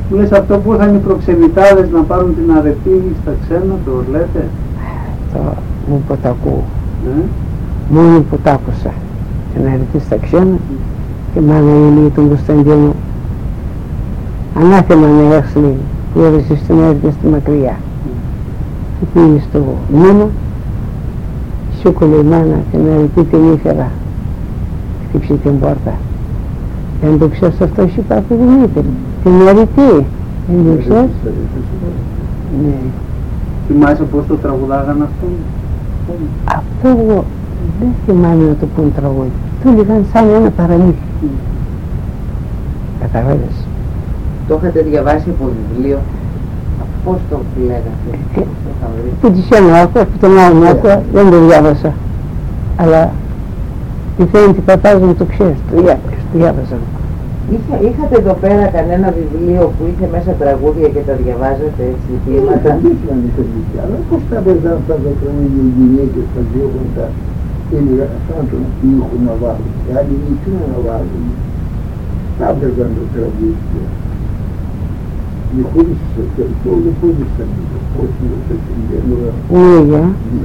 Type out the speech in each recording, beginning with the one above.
Μου λες αυτό που ήρθαν οι προξενητάδες να πάρουν την αρετή στα ξένα, το λέτε? Το μου που τα ακούω. Μόνο που τα άκουσα. Την αρετή στα ξένα και μάνα είναι τον Κωνσταντίνο. Ανάθεμα να έρθει που έδωσε στην αρετή στη μακριά. Και πήγε στο μήνο, σούκολε η μάνα την αρετή την ήφερα. Χτύψε την πόρτα. Δεν το ξέρεις αυτό, σου είπα από Δημήτρη. Την αρετή. Δεν το ξέρεις? Ναι. Θυμάσαι πώς το τραγουδάγαν αυτό? Αυτό εγώ δεν θυμάμαι να το πούν τραγούδι. Το έλεγαν σαν ένα παραμύθι. Καταλάβες? Το είχατε διαβάσει από βιβλίο? Πώς το λέγατε? Που της έννοια άκουα, που τον άλλο άκουα, δεν το διάβασα. Αλλά η θένη την παπάς μου το ξέρεις, το διάβασα. Είχατε εδώ πέρα κανένα βιβλίο που είχε μέσα τραγούδια και τα διαβάζατε έτσι, ποίηματα? Ήταν βιβλία, αλλά πώς τα παίζαν τα δεκρανίδια οι γυναίκες, τα διώγοντα, έλεγαν σαν τον ήχο να βάλουν, και άλλοι νικούν να βάλουν. Τα παίζαν το τραγούδια. Οι χωρίς το τελικό δεν χωρίσαν, πώς είναι το τελικό.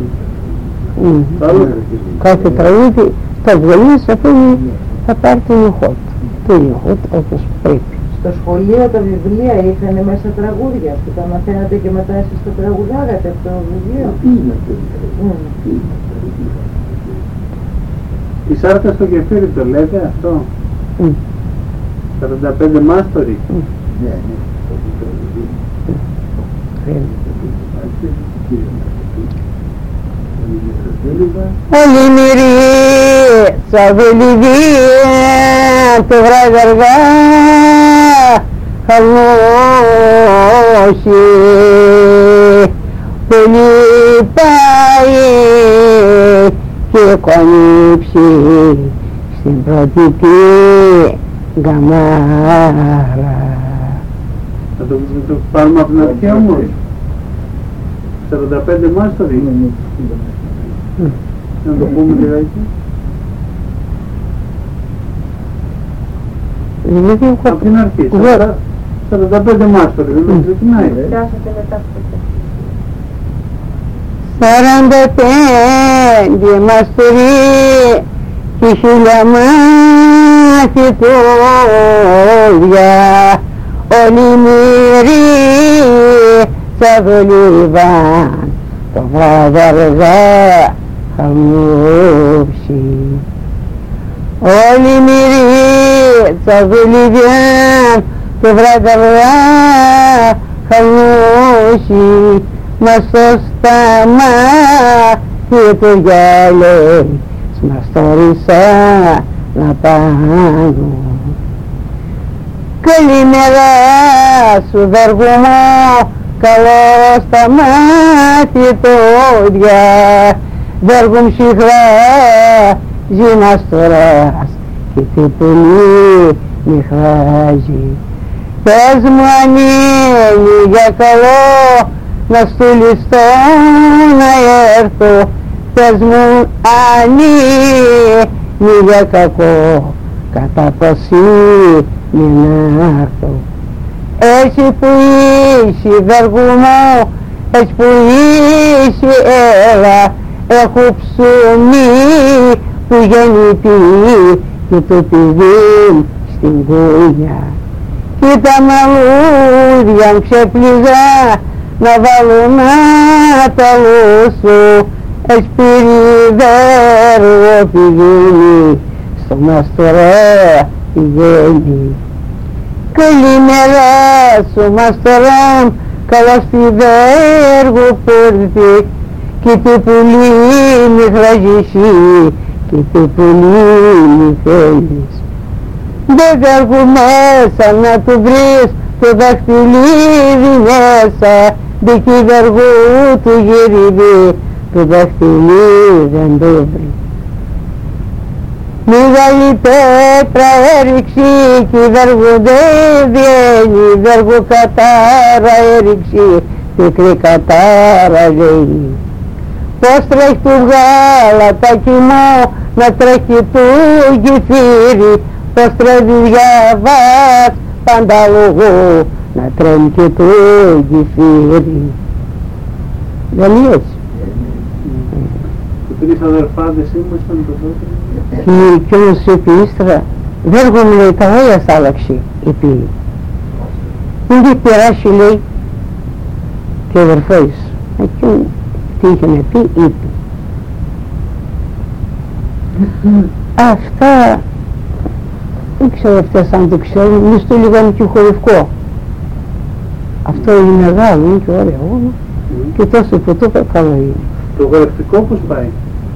Ναι, κάθε τραγούδι το βγαλείς, αφού θα πάρει τον ηχό του. Το ηχό του όπως πρέπει. Στο σχολείο τα βιβλία είχαν μέσα τραγούδια που τα μαθαίνατε και μετά εσείς το τραγουδάγατε από το βιβλίο? Η σάρκα στο κεφίρι το λέτε αυτό? 45 μάστοροι? Ναι. Όλη μυρί σαν βελιδία το βράδυ αργά χαλμώσει πολύ πάει και κονύψει στην πρώτη τη γκαμάρα. Θα το πάρουμε από την αρχή όμως? 45 μάστοροι? Να το πούμε λιγάκι. Από την αρχή. 45 μάστοροι, δεν το ξεκινάει. Πιάσατε μετά από το 45 μάστοροι και 1000 μαθητόδια όλοι μυρί θα βολίβαν το βράδυ αργά χαμόψει. Όλοι μυρί θα βολίβαν το βράδυ αργά χαμόψει. Μα στο σταμά και το γυαλί μας τόρισα να πάνω. Καλημέρα σου βεργουμό, καλό στα μαθητόδια, βεργουμ ψυχρά γυμναστοράς και τι πολύ μη χράζει. Πες μου αν είναι για καλό να στείλεις το να έρθω, πες μου αν είναι για κακό κατά ποσί μη να έρθω. Έτσι που είσαι βεργουμό, έτσι που είσαι έλα, έχω ψωμί που γεννηθεί και το παιδί στην κούνια. Και τα μαλλούδια ξεπληγά να βάλω να τα λούσω, έτσι πυριδέργο πηγαίνει, στο μαστορά πηγαίνει. Καλημέρα σου μαστορά, καλά στη βέργο πόρτη, και τι πουλί μη χραζήσει, και τι πουλί μη θέλεις. Δεν βέργου μέσα να του βρεις το δαχτυλίδι μέσα, δε κι βέργου του γυριδί, το δαχτυλίδι δεν το βρει. Μεγάλη πέτρα έριξη κι βέργου δεν βγαίνει, βέργου κατάρα έριξη, πικρή κατάρα λέει. Πώς τρέχει του γάλατα κοιμό, να τρέχει του γυφύρι, πως τρέχει διαβάς πανταλογού να τρέμει και το γυφύρι. Δεν λέει έτσι. Οι 3 αδερφάδες ήμασταν το τότε. Και όμως είπε ύστερα, Βέργο μου λέει, τα όλα στα άλλαξε, είπε. Μην είχε περάσει, λέει, και ο αδερφός. Εκείνο τι είχε να πει, είπε. Αυτά, δεν ξέρω αυτές αν το ξέρουν, εμείς το λέγαμε και χορευκό. Αυτό είναι μεγάλο, είναι και ωραίο, και τόσο που το είπα καλό είναι. Το χορευτικό πώς πάει?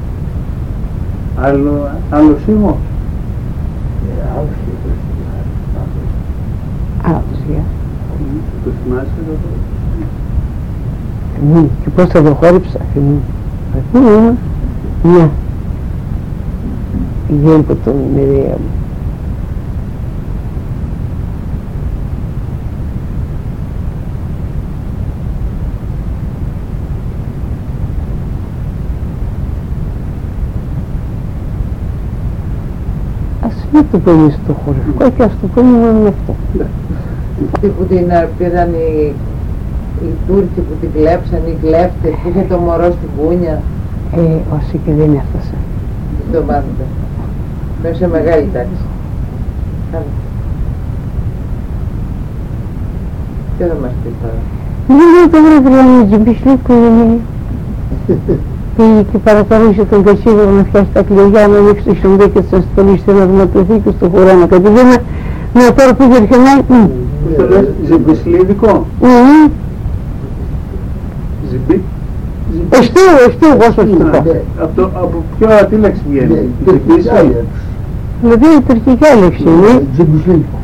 Άλλο σήμο? Άλλος, για. Το θυμάσαι εδώ? Και πώς θα το χόρεψα, θυμούν. Πού είναι, μια. Πηγαίνει από τον Μερέα μου. Ας μην το πούμε στο χορευτικό και ας το πούμε μόνο με αυτό. Αυτή που την πήραν οι Τούρκοι που την κλέψαν, οι κλέφτες που είχε το μωρό στην κούνια. Όσοι και δεν έφτασαν. Δεν το μάθετε. Μέσα σε μεγάλη τάξη. Καλά. Τι θα μας πει τώρα? Δεν το βράδυ να τζιμπισλίκο είναι. Πήγε και παρακαλούσε τον Κασίδωρο να φτιάξει τα κλειδιά, να ανοίξει το χιοντέ και τις ασφαλείς στην αρματοθήκη στο χωρά να κατεβαίνει. Να τώρα πήγε ερχενάει. Πώς το λες, ζυμπισλίδικο? Ζυμπί? Εστίου, πόσο εστικό. Από ποιο τι λέξη βγαίνει? Ζυμπίσι? Δηλαδή η τουρκικά λέξη είναι. Τζιμπισλίκο.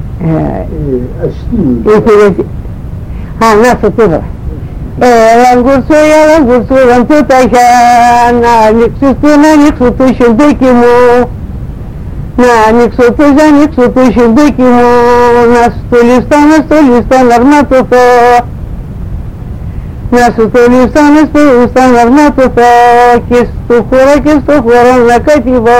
Αστείο. Να αυτό το είδα. Έλα γκουρτσού, αν το ταχιά, να ανοίξω το χιοντέκι μου. Να ανοίξω το χιοντέκι μου, να στολιστώ, να αρματωθώ. Να σου το λιστώ, να αρματωθώ και στο χώρο να κατηβώ.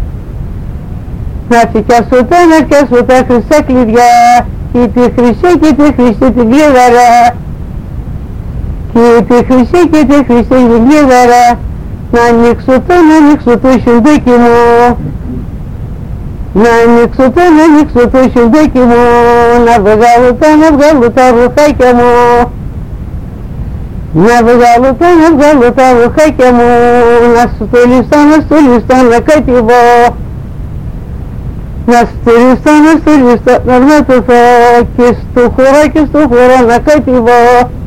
Να φτιάσω τα χρυσά κλειδιά και τη χρυσή την κλειδαρά. Και τη χρυσή την κλειδαρά. Να ανοίξω το χιοντέκι μου. Να ανοίξω το χιοντέκι μου. Να βγάλω τα ρουχάκια μου. Να βγάλω τα ρουχάκια μου. Να στολιστώ, να κατηβώ. Να στολιστώ, να αρματωθώ και στο χώρο να κατηβώ.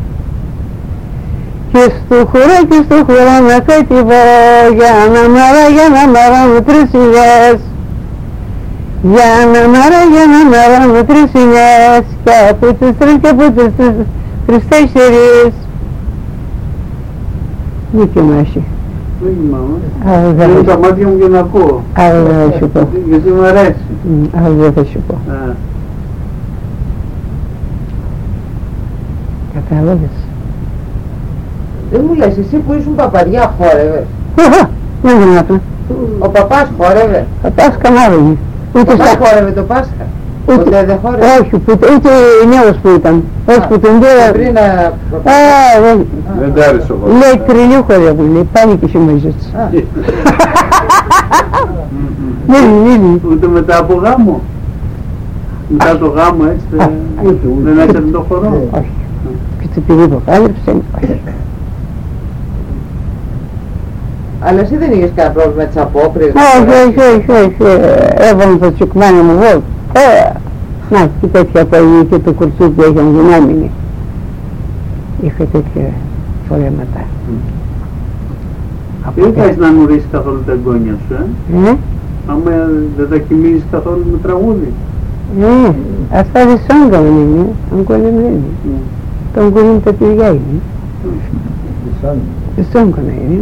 Και στο χώρο να κατηβώ. Για να μαράνω 3 ηλιές. Για να μαράνω 3 ηλιές. Και από τις 3-4. Δίκιο μου έχει. Δεν θυμάμαι. Είναι τα μάτια μου για να ακούω. Άλλο δεν θα σου πω. Γιατί μου αρέσει. Άλλο δεν θα σου πω. Κατάλαβες. Δεν μου λες, εσύ που ήσουν παπαριά χόρευες? Δεν γνώριζα. Ο παπάς χόρευε? Ο Πάσχα καμάρωνε. Ο παπάς χόρευε το Πάσχα? Ποτέ δεν χόρευε? Όχι, ούτε νέος που ήταν. Όχι που τον πήρα. Πριν να... Δεν τ' άρεσε ο Πάσχα. Λέει τρελή χορεύουν, λέει πάνε και μαζί της. Δεν. Ούτε μετά από γάμο. Μετά το γάμο έτσι δεν έσαιρνε το χορό. Όχι. Και το παιδί που κάλυψε, όχι. Αλλά εσύ δεν είχες κανένα πρόβλημα με τις απόκριες? Όχι. Έβαλαν το τσουκμάνι μου εγώ. Να, και τέτοια πολύ και το κουρτσούκι έγιναν δυνάμινοι. Είχα τέτοια φορέματα. Δεν θες να νουρίσεις καθόλου τα εγγόνια σου, άμα δεν τα κοιμίζεις καθόλου με τραγούδι. Αυτά δεν σάγκανα είναι, αγκόνια δεν είναι. Τα αγκόνια τα παιδιά είναι. Δεν σάγκανα είναι.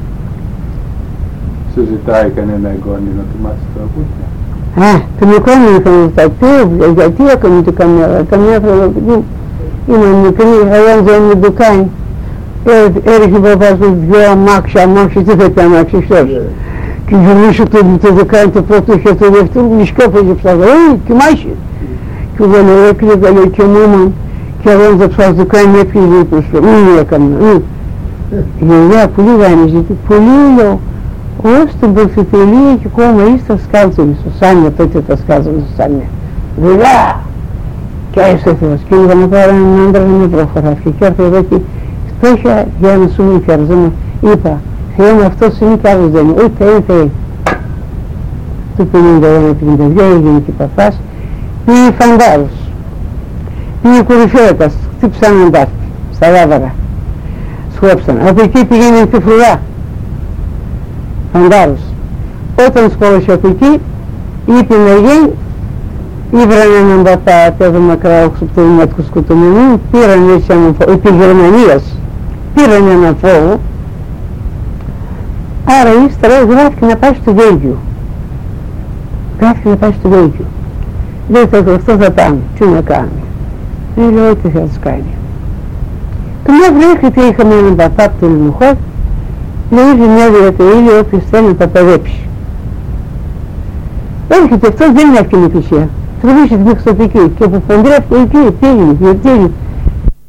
Σου ζητάει κανένα εγγόνι να του μάθει τραγούδια? Το μικρό μου είχα να ζητάει, γιατί έκανε το καμιά φορά ήμουν μικρή, αλλά δεν μου το κάνει. Έριχνε ο παπάς μου 2 αμάξια, τι θα πει αμάξια, ξέρεις. Και γυρνούσε το δοκάνι το πρώτο και το δεύτερο, μη σκόπαζε ψάχα, κοιμάσαι. και δεν έκλαιγα λέει και μου και εγώ δεν θα σου κάνει έφυγε του σου, μην έκανα. Η γιαγιά πολύ δανειζήτη, πολύ λέω, ως την προφητελία και ακόμα ήστα σκάλτσονες, ο Σάνια τότε τα σκάλτσονες ο Σάνια. Δουλά! Και άισε ο Θεός και είδαμε τώρα έναν άντρα να με προχωράφει και έρθει εδώ και στόχια για να σου μην φιαρζούμε. Είπα, Θεέ μου αυτός είναι κι άλλος δεν είναι, ούτε είναι. Του 51-52 έγινε και παπάς, πήγε φαντάρους, πήγε κορυφαίωτας, χτύψαν αντάρτη, στα Λάβαρα, σκόψαν. Από εκεί πήγαινε τη φρουρά, φαντάρους. Όταν σκόρωσε από εκεί, είπε να γίνει, ήβραν έναν παπά, πέδω μακρά όξω από το δημοτικό σκοτωμένου, πήραν έτσι έναν φόβο, επί Γερμανίας, πήραν έναν φόβο, άρα ύστερα γράφηκε να πάει στο Βέλγιο. Γράφηκε να πάει στο Βέλγιο. Δεν θα αυτό θα πάμε, τι να κάνει. Λέω ό,τι θα τους κάνει. Το μια βρέχεται είχαμε έναν παπά από το Λιμοχώρ, λέει είχε μια διατηρήλια όποιος θέλει να παπαδέψει. Έρχεται αυτός δεν είναι εύκολη θυσία. Τραβήσε την εξωτική και από ποντρεύτηκε εκεί, πήγαινε, γιατί